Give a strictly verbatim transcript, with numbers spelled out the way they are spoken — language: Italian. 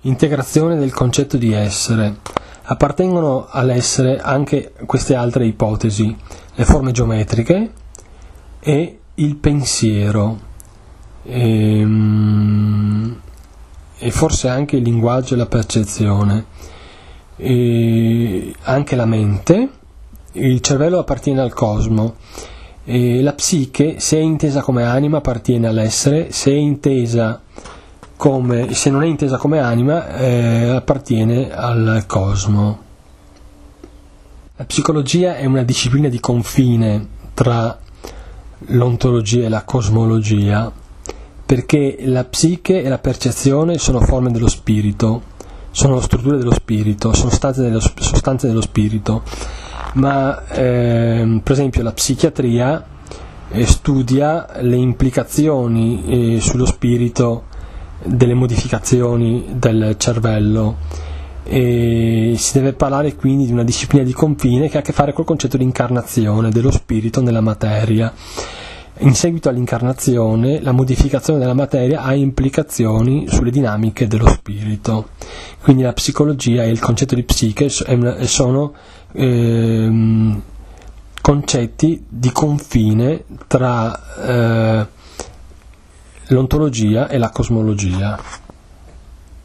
Integrazione del concetto di essere. Appartengono all'essere anche queste altre ipotesi: le forme geometriche e il pensiero, e, e forse anche il linguaggio e la percezione, e anche la mente. Il cervello appartiene al cosmo, e la psiche, se è intesa come anima, appartiene all'essere; se è intesa come, se non è intesa come anima, eh, appartiene al cosmo. La psicologia è una disciplina di confine tra l'ontologia e la cosmologia, perché la psiche e la percezione sono forme dello spirito, sono strutture dello spirito, sono sostanze dello, sostanze dello spirito, ma eh, per esempio la psichiatria eh, studia le implicazioni eh, sullo spirito delle modificazioni del cervello, e si deve parlare quindi di una disciplina di confine che ha a che fare col concetto di incarnazione dello spirito nella materia. In seguito all'incarnazione, la modificazione della materia ha implicazioni sulle dinamiche dello spirito. Quindi la psicologia e il concetto di psiche sono ehm, concetti di confine tra eh, l'ontologia e la cosmologia.